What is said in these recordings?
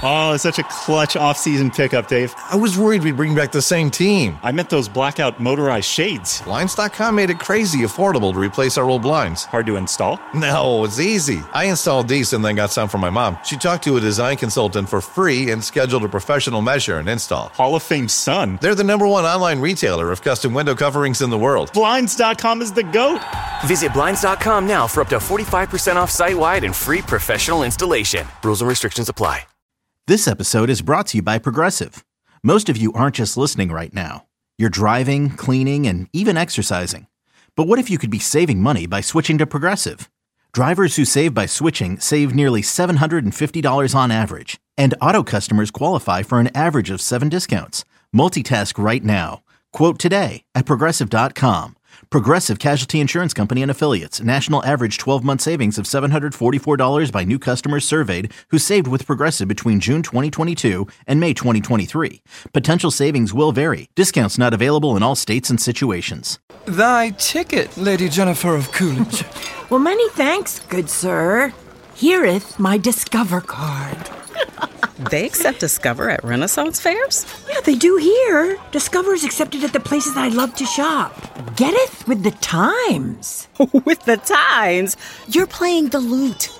Oh, such a clutch off-season pickup, Dave. I was worried we'd bring back the same team. I meant those blackout motorized shades. Blinds.com made it crazy affordable to replace our old blinds. Hard to install? No, it's easy. I installed these and then got some for my mom. She talked to a design consultant for free and scheduled a professional measure and install. Hall of Fame son. They're the #1 online retailer of custom window coverings in the world. Blinds.com is the GOAT. Visit Blinds.com now for up to 45% off site-wide and free professional installation. Rules and restrictions apply. This episode is brought to you by Progressive. Most of you aren't just listening right now. You're driving, cleaning, and even exercising. But what if you could be saving money by switching to Progressive? Drivers who save by switching save nearly $750 on average. And auto customers qualify for an average of 7 discounts. Multitask right now. Quote today at Progressive.com. Progressive Casualty Insurance Company and Affiliates. National average 12-month savings of $744 by new customers surveyed who saved with Progressive between June 2022 and May 2023. Potential savings will vary. Discounts not available in all states and situations. Thy ticket, Lady Jennifer of Coolidge. Well, many thanks, good sir. Hereeth my Discover card. They accept Discover at Renaissance fairs? Yeah, they do here. Discover's accepted at the places I love to shop. Getteth with the times. With the times? You're playing the lute.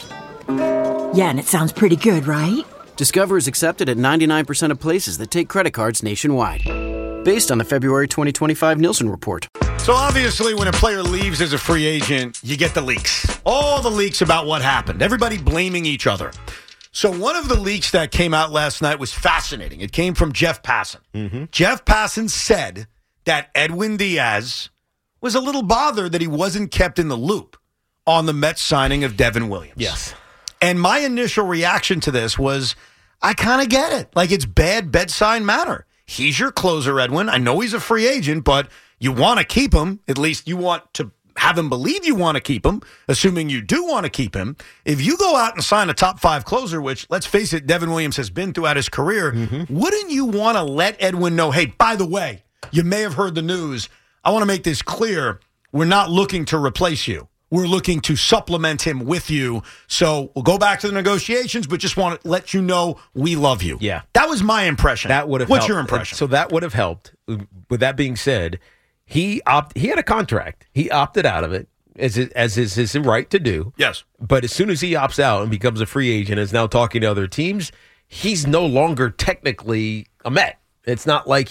Yeah, and it sounds pretty good, right? Discover is accepted at 99% of places that take credit cards nationwide. Based on the February 2025 Nielsen report. So obviously when a player leaves as a free agent, you get the leaks. All the leaks about what happened. Everybody blaming each other. So one of the leaks that came out last night was fascinating. It came from Jeff Passan. Mm-hmm. Jeff Passan said that Edwin Diaz was a little bothered that he wasn't kept in the loop on the Mets signing of Devin Williams. Yes. And my initial reaction to this was, I kind of get it. Like, it's bad bedside manner. He's your closer, Edwin. I know he's a free agent, but you want to keep him. At least you want to have him believe you want to keep him, assuming you do want to keep him. If you go out and sign a top 5 closer, which, let's face it, Devin Williams has been throughout his career, wouldn't you want to let Edwin know, hey, by the way, you may have heard the news. I want to make this clear. We're not looking to replace you. We're looking to supplement him with you. So we'll go back to the negotiations, but just want to let you know we love you. Yeah. That was my impression. That would have What's helped. your impression? So that would have helped. With that being said, he had a contract. He opted out of it, as is his right to do. Yes. But as soon as he opts out and becomes a free agent, is now talking to other teams, he's no longer technically a Met. It's not like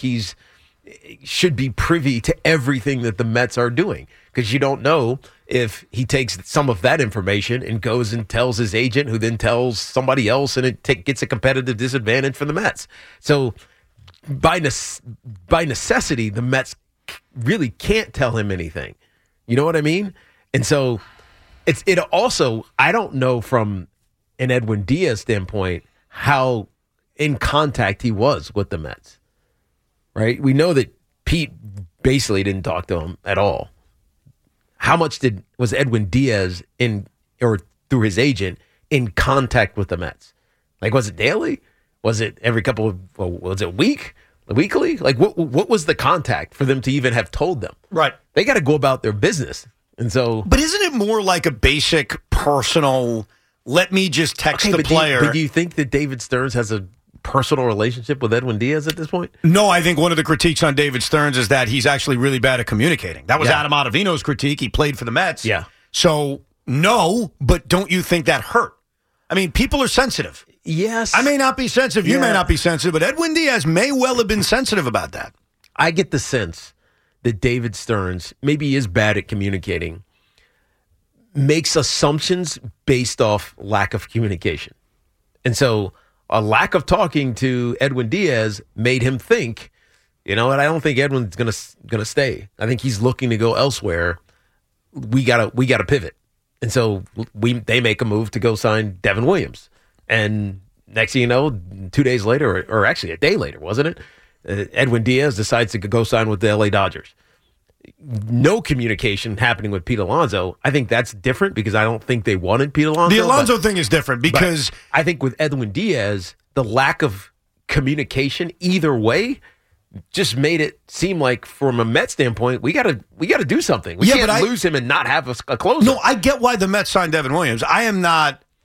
should be privy to everything that the Mets are doing, because you don't know if he takes some of that information and goes and tells his agent, who then tells somebody else, and it gets a competitive disadvantage for the Mets. So by necessity, the Mets really can't tell him anything. You know what I mean? And so it also, I don't know from an Edwin Diaz standpoint how in contact he was with the Mets. Right? We know that Pete basically didn't talk to him at all. How much was Edwin Diaz or through his agent in contact with the Mets? Like, was it daily? Was it every was it weekly? Like, what was the contact for them to even have told them? Right. They got to go about their business. And so, but isn't it more like a basic personal, let me just text the player? Do you think that David Stearns has a personal relationship with Edwin Diaz at this point? No, I think one of the critiques on David Stearns is that he's actually really bad at communicating. That was Adam Ottavino's critique. He played for the Mets. Yeah. So, no, but don't you think that hurt? I mean, people are sensitive. Yes. I may not be sensitive. You may not be sensitive, but Edwin Diaz may well have been sensitive about that. I get the sense that David Stearns, maybe he is bad at communicating, makes assumptions based off lack of communication. And so a lack of talking to Edwin Diaz made him think, you know what, I don't think Edwin's gonna stay. I think he's looking to go elsewhere. We gotta pivot. And so they make a move to go sign Devin Williams. And next thing you know, 2 days later, or actually a day later, wasn't it? Edwin Diaz decides to go sign with the LA Dodgers. No communication happening with Pete Alonso. I think that's different because I don't think they wanted Pete Alonso. The Alonso thing is different because I think with Edwin Diaz, the lack of communication either way just made it seem like, from a Mets standpoint, we gotta do something. We can't lose him and not have a closer. No, I get why the Mets signed Devin Williams. I am not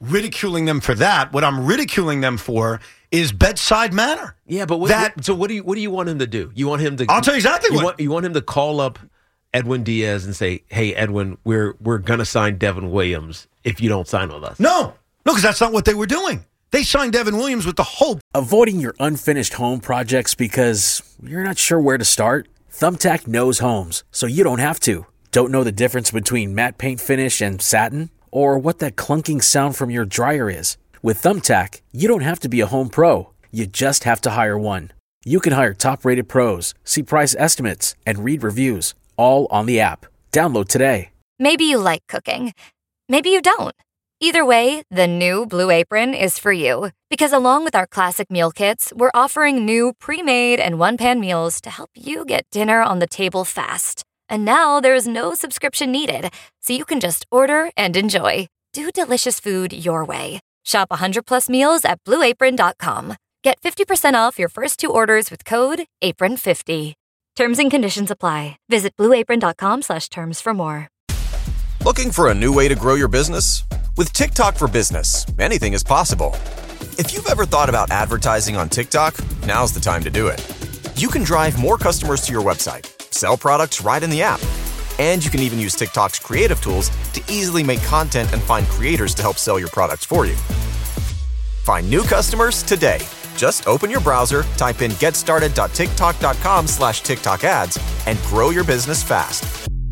ridiculing them for that. What I'm ridiculing them for is bedside manner. Yeah, but what do you want him to do? You want him to? I'll tell you exactly you want him to call up Edwin Diaz and say, "Hey, Edwin, we're gonna sign Devin Williams if you don't sign with us." No, because that's not what they were doing. They signed Devin Williams with the hope. Avoiding your unfinished home projects because you're not sure where to start? Thumbtack knows homes, so you don't have to. Don't know the difference between matte paint finish and satin? Or what that clunking sound from your dryer is? With Thumbtack, you don't have to be a home pro. You just have to hire one. You can hire top-rated pros, see price estimates, and read reviews, all on the app. Download today. Maybe you like cooking. Maybe you don't. Either way, the new Blue Apron is for you. Because along with our classic meal kits, we're offering new pre-made and one-pan meals to help you get dinner on the table fast. And now there's no subscription needed, so you can just order and enjoy. Do delicious food your way. Shop 100+ meals at BlueApron.com. Get 50% off your first 2 orders with code APRON50. Terms and conditions apply. Visit BlueApron.com/terms for more. Looking for a new way to grow your business? With TikTok for Business, anything is possible. If you've ever thought about advertising on TikTok, now's the time to do it. You can drive more customers to your website, sell products right in the app, and you can even use TikTok's creative tools to easily make content and find creators to help sell your products for you. Find new customers today. Just open your browser, type in getstarted.tiktok.com/TikTok ads, and grow your business fast.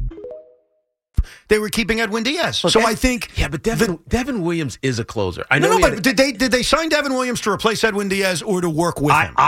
They were keeping Edwin Diaz. So I think... Yeah, but Devin Williams is a closer. I know. But did they sign Devin Williams to replace Edwin Diaz or to work with him?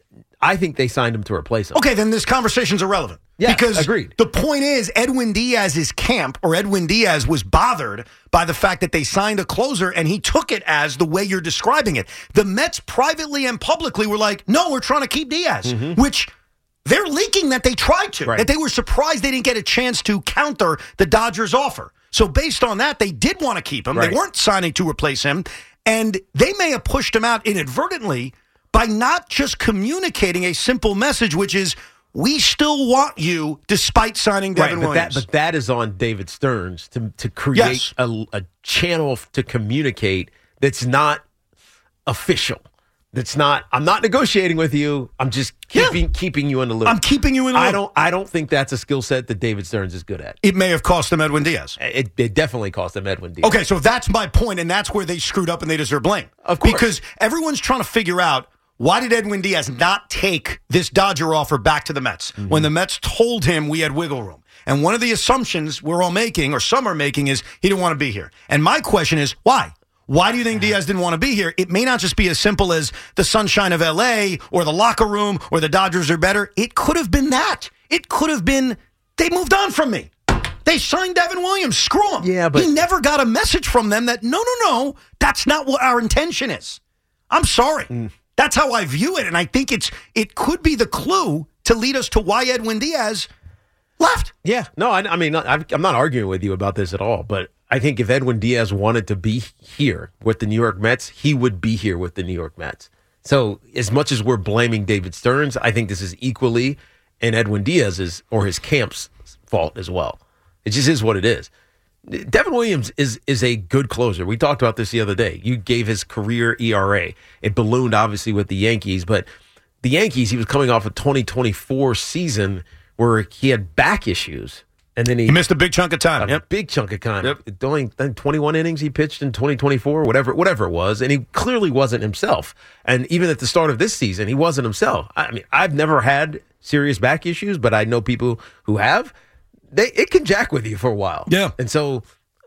I think they signed him to replace him. Okay, then this conversation's irrelevant. Yeah, because agreed. The point is, Edwin Diaz's camp, or Edwin Diaz, was bothered by the fact that they signed a closer, and he took it as the way you're describing it. The Mets privately and publicly were like, no, we're trying to keep Diaz, which... They're leaking that they tried to, that they were surprised they didn't get a chance to counter the Dodgers' offer. So based on that, they did want to keep him. They weren't signing to replace him. And they may have pushed him out inadvertently by not just communicating a simple message, which is, we still want you despite signing Devin Williams. But that is on David Stearns to create a channel to communicate that's not official. That's not. I'm not negotiating with you. I'm just keeping you in the loop. I'm keeping you in the loop. I don't think that's a skill set that David Stearns is good at. It may have cost them Edwin Diaz. It definitely cost them Edwin Diaz. Okay, so that's my point, and that's where they screwed up and they deserve blame. Of course, because everyone's trying to figure out, why did Edwin Diaz not take this Dodger offer back to the Mets when the Mets told him we had wiggle room? And one of the assumptions we're all making, or some are making, is he didn't want to be here. And my question is, why? Why do you think Diaz didn't want to be here? It may not just be as simple as the sunshine of L.A. or the locker room or the Dodgers are better. It could have been that. It could have been they moved on from me. They signed Devin Williams. Screw him. Yeah, but he never got a message from them that, no, that's not what our intention is. I'm sorry. That's how I view it, and I think it could be the clue to lead us to why Edwin Diaz left. Yeah. No, I mean, I'm not arguing with you about this at all, but I think if Edwin Diaz wanted to be here with the New York Mets, he would be here with the New York Mets. So as much as we're blaming David Stearns, I think this is equally in Edwin Diaz's or his camp's fault as well. It just is what it is. Devin Williams is a good closer. We talked about this the other day. You gave his career ERA. It ballooned, obviously, with the Yankees, but the Yankees, he was coming off a 2024 season where he had back issues. And then he missed a big chunk of time. A big chunk of time. Only 21 innings he pitched in 2024, whatever it was, and he clearly wasn't himself. And even at the start of this season, he wasn't himself. I mean, I've never had serious back issues, but I know people who have. It can jack with you for a while. Yeah. And so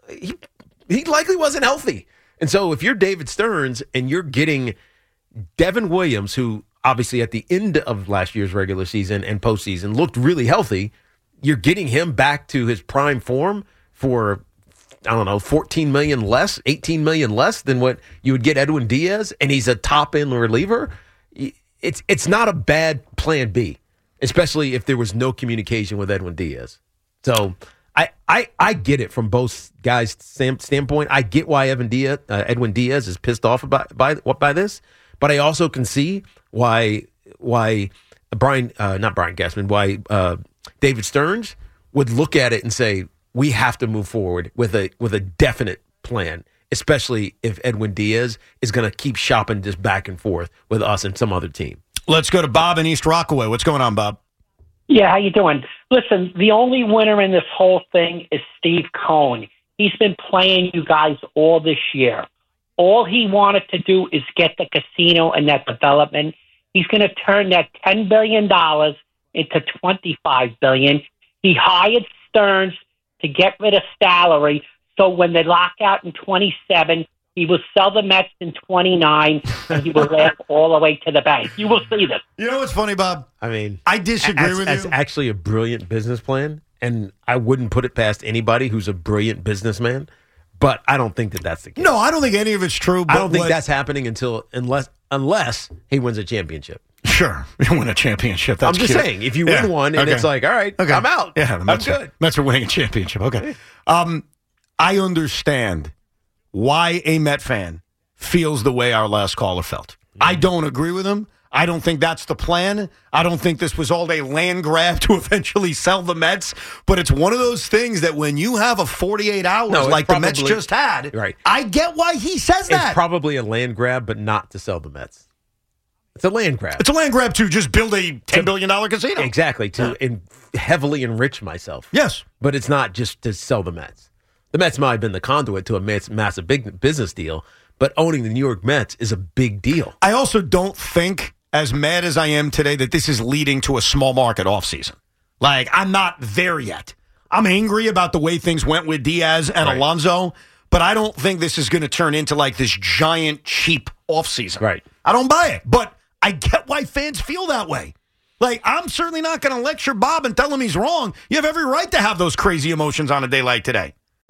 he likely wasn't healthy. And so if you're David Stearns and you're getting Devin Williams, who obviously at the end of last year's regular season and postseason looked really healthy, you're getting him back to his prime form for, I don't know, $14 million less, $18 million less than what you would get Edwin Diaz, and he's a top-end reliever. It's not a bad plan B, especially if there was no communication with Edwin Diaz. So I get it from both guys' standpoint. I get why Edwin Diaz is pissed off by this, but I also can see why David Stearns would look at it and say, we have to move forward with a definite plan especially if Edwin Diaz is going to keep shopping just back and forth with us and some other team. Let's go to Bob in East Rockaway. What's going on, Bob? Yeah, how you doing? Listen, the only winner in this whole thing is Steve Cohen. He's been playing you guys all this year. All he wanted to do is get the casino and that development. He's going to turn that $10 billion into $25 billion. He hired Stearns to get rid of salary, so when they lock out in 27, he will sell the Mets in 29, and he will laugh all the way to the bank. You will see this. You know what's funny, Bob? I mean, I disagree with you. That's actually a brilliant business plan, and I wouldn't put it past anybody who's a brilliant businessman, but I don't think that that's the case. No, I don't think any of it's true. But I don't think that's happening unless he wins a championship. Sure, you win a championship. That's I'm just cute. saying, if you win one and it's like, all right, I'm out. Yeah, I'm good. Mets are winning a championship. Okay. I understand why a Met fan feels the way our last caller felt. I don't agree with him. I don't think that's the plan. I don't think this was all a land grab to eventually sell the Mets. But it's one of those things that when you have a 48 hours like the Mets just had, right. I get why he says that. It's probably a land grab, but not to sell the Mets. It's a land grab. It's a land grab to just build a $10 billion casino. Exactly, to heavily enrich myself. Yes. But it's not just to sell the Mets. The Mets might have been the conduit to a massive big business deal, but owning the New York Mets is a big deal. I also don't think, as mad as I am today, that this is leading to a small market offseason. Like, I'm not there yet. I'm angry about the way things went with Diaz and Alonso, but I don't think this is going to turn into like this giant, cheap offseason. Right. I don't buy it, but I get why fans feel that way. Like, I'm certainly not going to lecture Bob and tell him he's wrong. You have every right to have those crazy emotions on a day like today.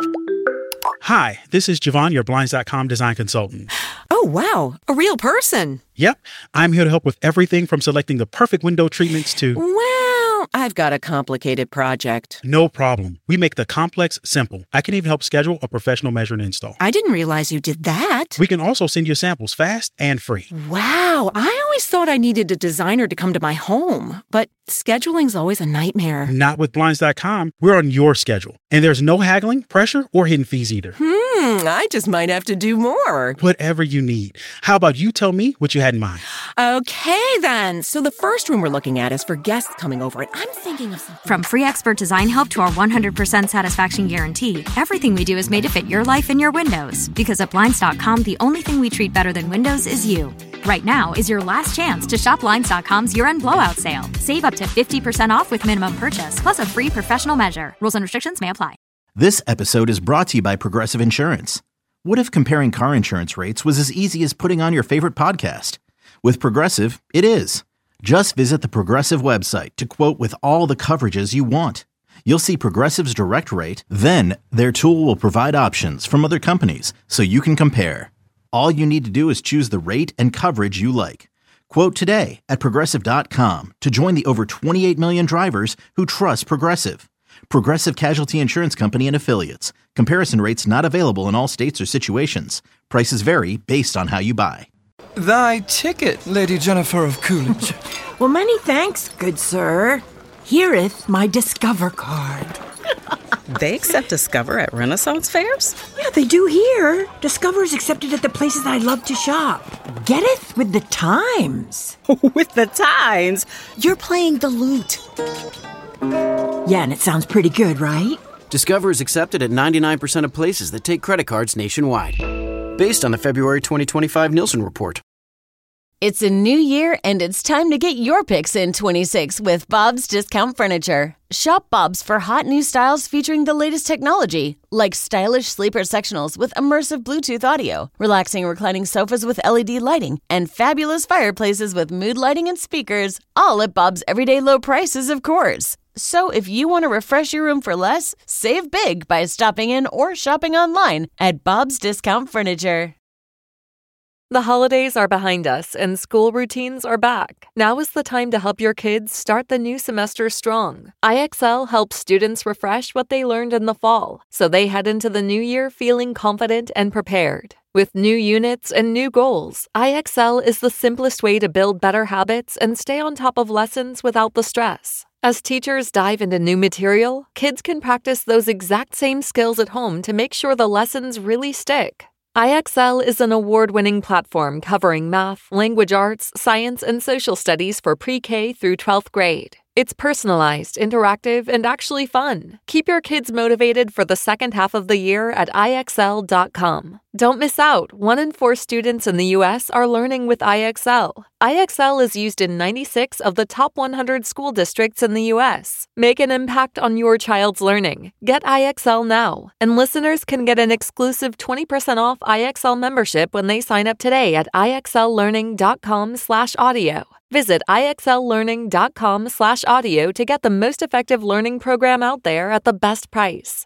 Hi, this is Javon, your Blinds.com design consultant. Oh, wow. A real person. Yep. I'm here to help with everything from selecting the perfect window treatments to... Well, I've got a complicated project. No problem. We make the complex simple. I can even help schedule a professional measure and install. I didn't realize you did that. We can also send you samples fast and free. Wow. I always thought I needed a designer to come to my home, but scheduling's always a nightmare. Not with Blinds.com. We're on your schedule. And there's no haggling, pressure, or hidden fees either. I just might have to do more. Whatever you need. How about you tell me what you had in mind? Okay, then. So the first room we're looking at is for guests coming over, and I'm thinking of something. From free expert design help to our 100% satisfaction guarantee, everything we do is made to fit your life and your windows. Because at Blinds.com, the only thing we treat better than windows is you. Right now is your last chance to shop Blinds.com's year-end blowout sale. Save up to 50% off with minimum purchase, plus a free professional measure. Rules and restrictions may apply. This episode is brought to you by Progressive Insurance. What if comparing car insurance rates was as easy as putting on your favorite podcast? With Progressive, it is. Just visit the Progressive website to quote with all the coverages you want. You'll see Progressive's direct rate, then their tool will provide options from other companies so you can compare. All you need to do is choose the rate and coverage you like. Quote today at Progressive.com to join the over 28 million drivers who trust Progressive. Progressive Casualty Insurance Company and Affiliates. Comparison rates not available in all states or situations. Prices vary based on how you buy. Thy ticket, Lady Jennifer of Coolidge. Well, many thanks, good sir. Here'th my Discover card. They accept Discover at Renaissance fairs? Yeah, they do here. Discover is accepted at the places I love to shop. Getteth with the times. With the times? You're playing the lute. Yeah, and it sounds pretty good, right? Discover is accepted at 99% of places that take credit cards nationwide. Based on the February 2025 Nielsen report. It's a new year, and it's time to get your picks in 26 with Bob's Discount Furniture. Shop Bob's for hot new styles featuring the latest technology, like stylish sleeper sectionals with immersive Bluetooth audio, relaxing reclining sofas with LED lighting, and fabulous fireplaces with mood lighting and speakers, all at Bob's everyday low prices, of course. So if you want to refresh your room for less, save big by stopping in or shopping online at Bob's Discount Furniture. The holidays are behind us and school routines are back. Now is the time to help your kids start the new semester strong. IXL helps students refresh what they learned in the fall, so they head into the new year feeling confident and prepared. With new units and new goals, IXL is the simplest way to build better habits and stay on top of lessons without the stress. As teachers dive into new material, kids can practice those exact same skills at home to make sure the lessons really stick. IXL is an award-winning platform covering math, language arts, science, and social studies for pre-K through 12th grade. It's personalized, interactive, and actually fun. Keep your kids motivated for the second half of the year at IXL.com. Don't miss out. 1 in 4 students in the U.S. are learning with IXL. IXL is used in 96 of the top 100 school districts in the U.S. Make an impact on your child's learning. Get IXL now. And listeners can get an exclusive 20% off IXL membership when they sign up today at IXLlearning.com/audio. Visit IXLlearning.com/audio to get the most effective learning program out there at the best price.